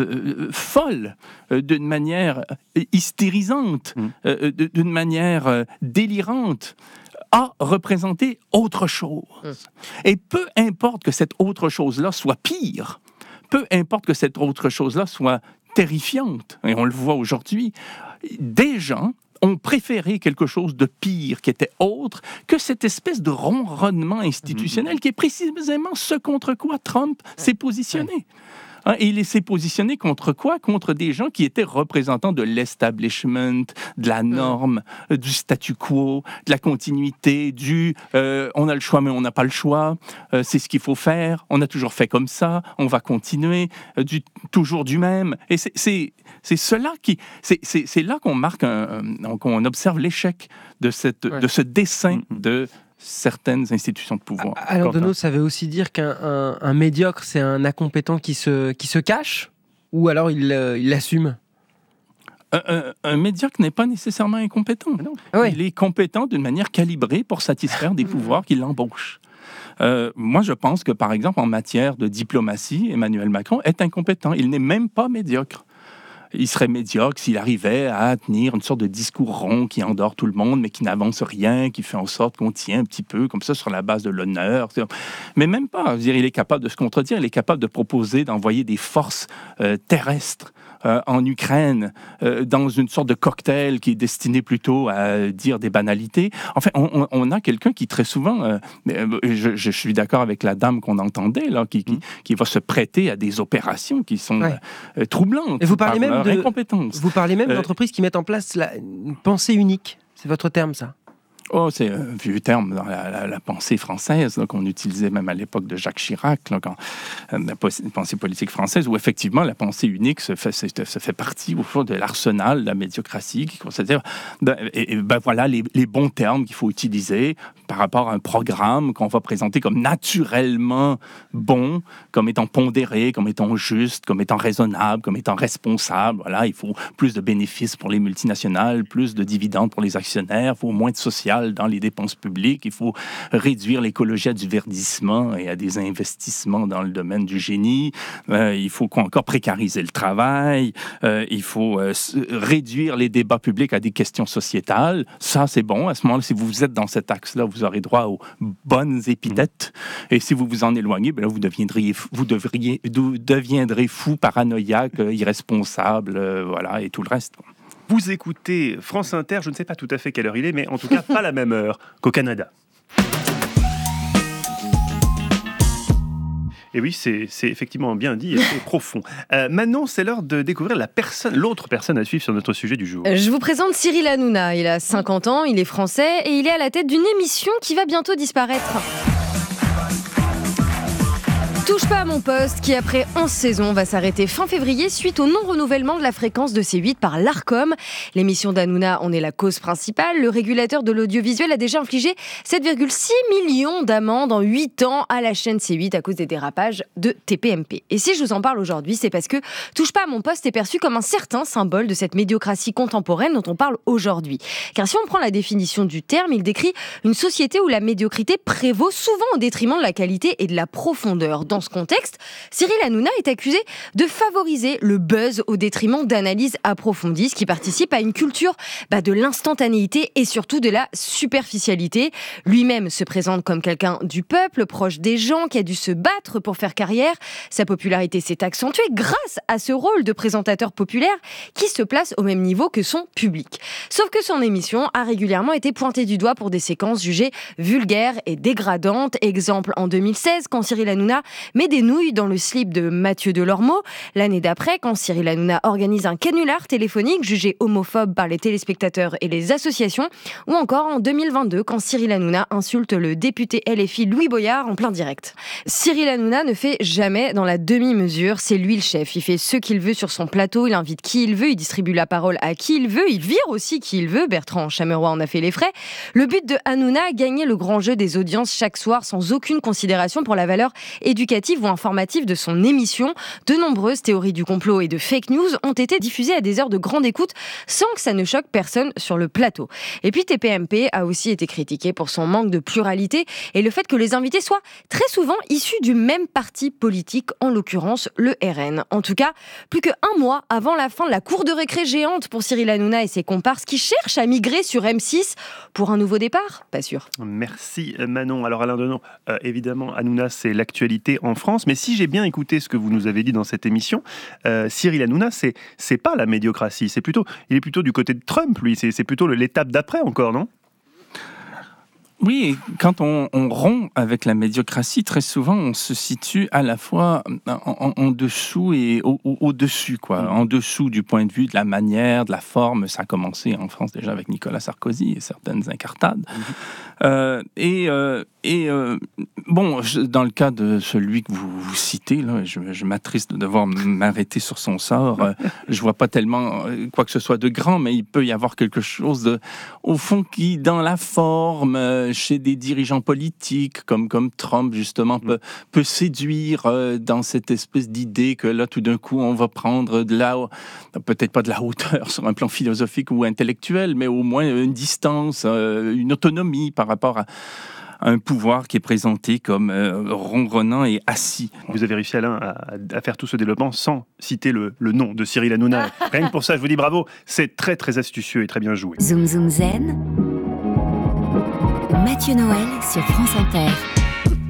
folle, d'une manière hystérisante, d'une manière délirante, a représenté autre chose. Et peu importe que cette autre chose-là soit pire, peu importe que cette autre chose-là soit terrifiante, et on le voit aujourd'hui, des gens ont préféré quelque chose de pire, qui était autre, que cette espèce de ronronnement institutionnel qui est précisément ce contre quoi Trump s'est positionné. Et il s'est positionné contre quoi? Contre des gens qui étaient représentants de l'establishment, de la norme, du statu quo, de la continuité, on a le choix mais on n'a pas le choix, c'est ce qu'il faut faire, on a toujours fait comme ça, on va continuer, toujours du même. Et c'est cela c'est là qu'on marque, qu'on observe l'échec de ce dessin de certaines institutions de pouvoir. Alain Deneau, ça veut aussi dire qu'un médiocre, c'est un incompétent qui se cache, ou alors il l'assume? Un médiocre n'est pas nécessairement incompétent. Il est compétent d'une manière calibrée pour satisfaire des pouvoirs qui l'embauchent. Moi, je pense que, par exemple, en matière de diplomatie, Emmanuel Macron est incompétent. Il n'est même pas médiocre. Il serait médiocre s'il arrivait à tenir une sorte de discours rond qui endort tout le monde, mais qui n'avance rien, qui fait en sorte qu'on tient un petit peu comme ça sur la base de l'honneur. Mais même pas. Je veux dire, il est capable de se contredire, il est capable de proposer d'envoyer des forces terrestres en Ukraine, dans une sorte de cocktail qui est destiné plutôt à dire des banalités. Enfin, on a quelqu'un qui très souvent, je suis d'accord avec la dame qu'on entendait, là, qui va se prêter à des opérations qui sont troublantes. Et vous parlez même incompétence. Vous parlez même d'entreprises qui mettent en place une pensée unique. C'est votre terme, ça? Oh, c'est un vieux terme dans la pensée française, là, qu'on utilisait même à l'époque de Jacques Chirac, là, la pensée politique française, où effectivement la pensée unique ça fait partie au fond de l'arsenal de la médiocratie, qui considère voilà les bons termes qu'il faut utiliser par rapport à un programme qu'on va présenter comme naturellement bon, comme étant pondéré, comme étant juste, comme étant raisonnable, comme étant responsable. Voilà, il faut plus de bénéfices pour les multinationales, plus de dividendes pour les actionnaires, il faut moins de social dans les dépenses publiques, il faut réduire l'écologie à du verdissement et à des investissements dans le domaine du génie, il faut encore précariser le travail, il faut réduire les débats publics à des questions sociétales. Ça, c'est bon. À ce moment-là, si vous êtes dans cet axe-là, vous aurez droit aux bonnes épithètes. Et si vous vous en éloignez, ben là, vous deviendrez fou, paranoïaque, irresponsable, voilà, et tout le reste. Vous écoutez France Inter, je ne sais pas tout à fait quelle heure il est, mais en tout cas pas la même heure qu'au Canada. Et oui, c'est effectivement bien dit et c'est profond. Manon, c'est l'heure de découvrir l'autre personne à suivre sur notre sujet du jour. Je vous présente Cyril Hanouna. Il a 50 ans, il est français et il est à la tête d'une émission qui va bientôt disparaître. Touche pas à mon poste, qui après 11 saisons va s'arrêter fin février suite au non-renouvellement de la fréquence de C8 par l'Arcom. L'émission d'Hanouna en est la cause principale. Le régulateur de l'audiovisuel a déjà infligé 7,6 millions d'amendes en 8 ans à la chaîne C8 à cause des dérapages de TPMP. Et si je vous en parle aujourd'hui, c'est parce que Touche pas à mon poste est perçu comme un certain symbole de cette médiocratie contemporaine dont on parle aujourd'hui. Car si on prend la définition du terme, il décrit une société où la médiocrité prévaut souvent au détriment de la qualité et de la profondeur. Dans ce contexte, Cyril Hanouna est accusé de favoriser le buzz au détriment d'analyses approfondies, ce qui participe à une culture de l'instantanéité et surtout de la superficialité. Lui-même se présente comme quelqu'un du peuple, proche des gens, qui a dû se battre pour faire carrière. Sa popularité s'est accentuée grâce à ce rôle de présentateur populaire qui se place au même niveau que son public. Sauf que son émission a régulièrement été pointée du doigt pour des séquences jugées vulgaires et dégradantes. Exemple en 2016, quand Cyril Hanouna met des nouilles dans le slip de Mathieu Delormeau. L'année d'après, quand Cyril Hanouna organise un canular téléphonique jugé homophobe par les téléspectateurs et les associations. Ou encore en 2022, quand Cyril Hanouna insulte le député LFI Louis Boyard en plein direct. Cyril Hanouna ne fait jamais dans la demi-mesure. C'est lui le chef. Il fait ce qu'il veut sur son plateau. Il invite qui il veut. Il distribue la parole à qui il veut. Il vire aussi qui il veut. Bertrand Chameroy en a fait les frais. Le but de Hanouna, gagner le grand jeu des audiences chaque soir sans aucune considération pour la valeur éducative ou informative de son émission. De nombreuses théories du complot et de fake news ont été diffusées à des heures de grande écoute sans que ça ne choque personne sur le plateau. Et puis TPMP a aussi été critiqué pour son manque de pluralité et le fait que les invités soient très souvent issus du même parti politique, en l'occurrence le RN. En tout cas, plus qu'un mois avant la fin de la cour de récré géante pour Cyril Hanouna et ses comparses qui cherchent à migrer sur M6 pour un nouveau départ, pas sûr. Merci Manon. Alors Alain Denon, évidemment Hanouna c'est l'actualité en France, mais si j'ai bien écouté ce que vous nous avez dit dans cette émission, Cyril Hanouna c'est pas la médiocratie, il est plutôt du côté de Trump, lui, c'est plutôt l'étape d'après encore, non ? Oui, et quand on rompt avec la médiocratie, très souvent, on se situe à la fois en dessous et au-dessus, quoi. En dessous du point de vue de la manière, de la forme. Ça a commencé en France déjà avec Nicolas Sarkozy et certaines incartades. Bon, dans le cas de celui que vous citez, là, je m'attriste de devoir m'arrêter sur son sort. Je vois pas tellement quoi que ce soit de grand, mais il peut y avoir quelque chose au fond, qui, dans la forme, chez des dirigeants politiques comme Trump, justement, peut séduire dans cette espèce d'idée que là, tout d'un coup, on va prendre peut-être pas de la hauteur sur un plan philosophique ou intellectuel, mais au moins une distance, une autonomie par rapport à un pouvoir qui est présenté comme ronronnant et assis. Vous avez réussi, Alain, à faire tout ce développement sans citer le nom de Cyril Hanouna. Rien que pour ça, je vous dis bravo. C'est très, très astucieux et très bien joué. Zoom Zoom Zen. Mathieu Noël sur France Inter.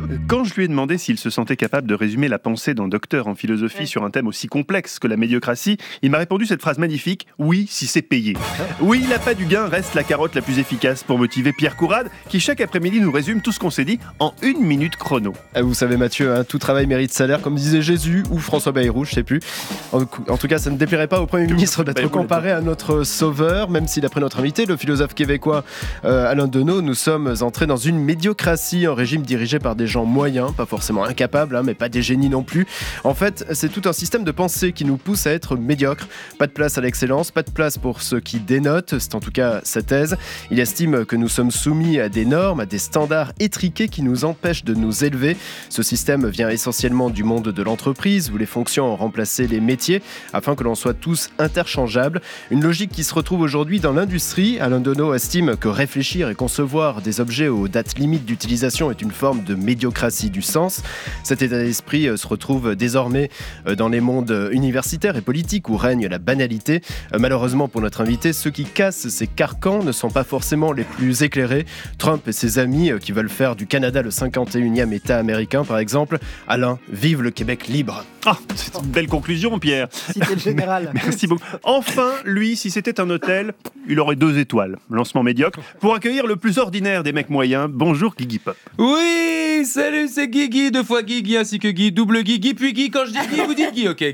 Quand je lui ai demandé s'il se sentait capable de résumer la pensée d'un docteur en philosophie sur un thème aussi complexe que la médiocratie, il m'a répondu cette phrase magnifique: oui, si c'est payé. Oui, l'appât du gain reste la carotte la plus efficace pour motiver Pierre Courade, qui chaque après-midi nous résume tout ce qu'on s'est dit en 1 minute chrono. Vous savez Mathieu, tout travail mérite salaire, comme disait Jésus ou François Bayrou, je sais plus. En tout cas, ça ne déplairait pas au Premier ministre d'être comparé à notre sauveur, même si d'après notre invité, le philosophe québécois Alain Deneau, nous sommes entrés dans une médiocratie, un régime dirigé par des gens moyens, pas forcément incapables, mais pas des génies non plus. En fait, c'est tout un système de pensée qui nous pousse à être médiocres. Pas de place à l'excellence, pas de place pour ceux qui dénotent, c'est en tout cas sa thèse. Il estime que nous sommes soumis à des normes, à des standards étriqués qui nous empêchent de nous élever. Ce système vient essentiellement du monde de l'entreprise, où les fonctions ont remplacé les métiers, afin que l'on soit tous interchangeables. Une logique qui se retrouve aujourd'hui dans l'industrie. Alain Deneau estime que réfléchir et concevoir des objets aux dates limites d'utilisation est une forme de médiocratie du sens. Cet état d'esprit se retrouve désormais dans les mondes universitaires et politiques où règne la banalité. Malheureusement pour notre invité, ceux qui cassent ces carcans ne sont pas forcément les plus éclairés. Trump et ses amis qui veulent faire du Canada le 51e État américain par exemple. Alain, vive le Québec libre. Ah, c'est une belle conclusion, Pierre. Cité le général. Merci beaucoup. Enfin, lui, si c'était un hôtel, il aurait 2 étoiles. Lancement médiocre. Pour accueillir le plus ordinaire des mecs moyens, bonjour Guigui Pop. Oui, salut, c'est Guigui, 2 fois Guigui ainsi que Guy, double Guigui, puis Guy. Quand je dis Guy, vous dites Guy, ok?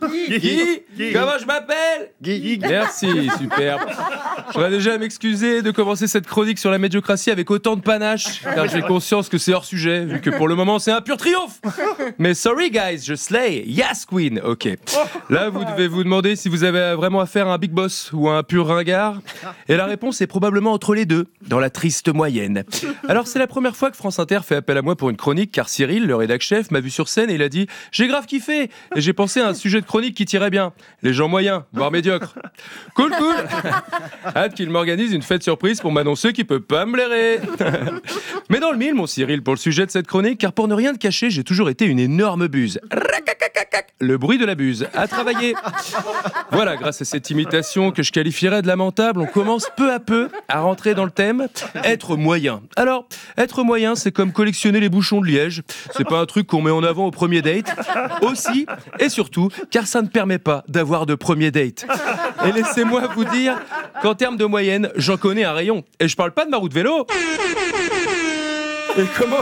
Guy. Comment je m'appelle? Guy. Merci, superbe. Je voudrais déjà m'excuser de commencer cette chronique sur la médiocratie avec autant de panache, car j'ai conscience que c'est hors sujet, vu que pour le moment c'est un pur triomphe. Mais sorry guys, je slay. Yes queen. Ok. Là, vous devez vous demander si vous avez vraiment affaire à un big boss ou à un pur ringard. Et la réponse est probablement entre les deux, dans la triste moyenne. Alors, c'est la première fois que France Inter fait appel à moi pour une chronique, car Cyril, le rédac chef, m'a vu sur scène et il a dit « J'ai grave kiffé !» Et j'ai pensé à un sujet de chronique qui tirait bien. Les gens moyens, voire médiocres. Cool. Hâte qu'il m'organise une fête surprise pour m'annoncer qu'il peut pas me blairer. Mais dans le mille, mon Cyril, pour le sujet de cette chronique, car pour ne rien te cacher, j'ai toujours été une énorme buse. Le bruit de la buse, à travailler. Voilà, grâce à cette imitation que je qualifierais de lamentable, on commence peu à peu à rentrer dans le thème, être moyen. Alors, être moyen, c'est comme collectionner les bouchons de liège. C'est pas un truc qu'on met en avant au premier date. Aussi, et surtout, car ça ne permet pas d'avoir de premier date. Et laissez-moi vous dire qu'en termes de moyenne, j'en connais un rayon. Et je parle pas de ma roue de vélo. Et comment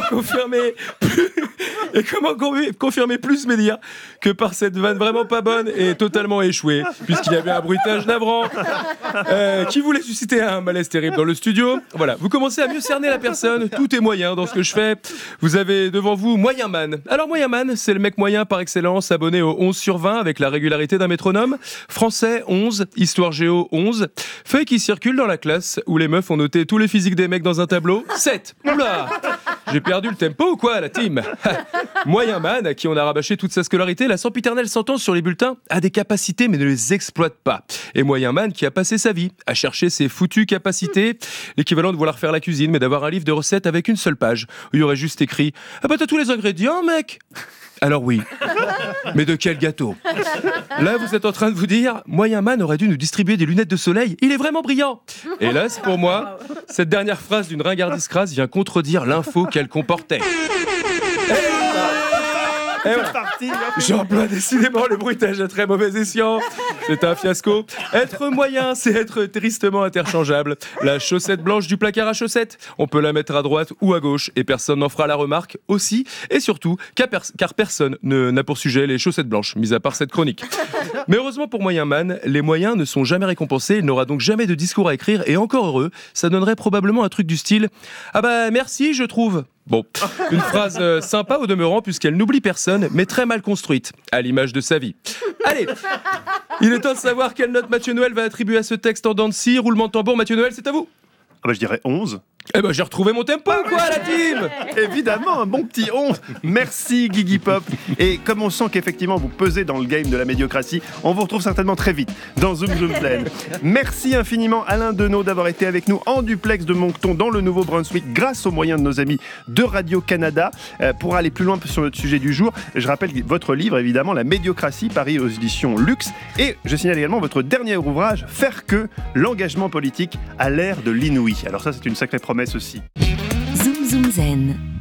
confirmer plus me dire que par cette vanne vraiment pas bonne et totalement échouée, puisqu'il y avait un bruitage navrant qui voulait susciter un malaise terrible dans le studio. Voilà, vous commencez à mieux cerner la personne, tout est moyen dans ce que je fais. Vous avez devant vous Moyen Man. Alors Moyen Man, c'est le mec moyen par excellence, abonné au 11 sur 20 avec la régularité d'un métronome. Français 11, histoire géo 11, feuille qui circule dans la classe où les meufs ont noté tous les physiques des mecs dans un tableau. 7. Oula, j'ai perdu le tempo ou quoi, la team? Moyen Man, à qui on a rabâché toute sa scolarité, la sempiternelle sentence sur les bulletins, a des capacités mais ne les exploite pas. Et Moyen Man qui a passé sa vie à chercher ses foutues capacités, l'équivalent de vouloir faire la cuisine mais d'avoir un livre de recettes avec une seule page, où il y aurait juste écrit « Ah bah t'as tous les ingrédients, mec !» Alors oui, mais de quel gâteau? Là, vous êtes en train de vous dire, Moyen Man aurait dû nous distribuer des lunettes de soleil, il est vraiment brillant. Hélas, pour moi, cette dernière phrase d'une ringardise crasse vient contredire l'info qu'elle comportait. C'est parti. J'emploie décidément le bruitage à très mauvais escient. C'est un fiasco. Être moyen, c'est être tristement interchangeable. La chaussette blanche du placard à chaussettes, on peut la mettre à droite ou à gauche et personne n'en fera la remarque aussi. Et surtout, car personne n'a pour sujet les chaussettes blanches, mis à part cette chronique. Mais heureusement pour Moyen Man, les moyens ne sont jamais récompensés. Il n'aura donc jamais de discours à écrire. Et encore heureux, ça donnerait probablement un truc du style « Ah bah merci, je trouve ». Bon, une phrase sympa au demeurant puisqu'elle n'oublie personne, mais très mal construite, à l'image de sa vie. Allez, il est temps de savoir quelle note Mathieu Noël va attribuer à ce texte en dents de scie. Roulement de tambour, Mathieu Noël, c'est à vous. Ah bah je dirais 11. Eh ben j'ai retrouvé mon tempo quoi la team. Évidemment, un bon petit 11. Merci Guigui Pop. Et comme on sent qu'effectivement vous pesez dans le game de la médiocratie, on vous retrouve certainement très vite dans Zoom Zoom Zen. Merci infiniment Alain Deneau d'avoir été avec nous en duplex de Moncton dans le Nouveau-Brunswick grâce aux moyens de nos amis de Radio-Canada. Pour aller plus loin sur notre sujet du jour, je rappelle votre livre évidemment La médiocratie, paru aux éditions Luxe. Et je signale également votre dernier ouvrage Faire que l'engagement politique à l'ère de l'inouï. Alors ça c'est une sacrée promesse aussi. Zoom Zoom Zen.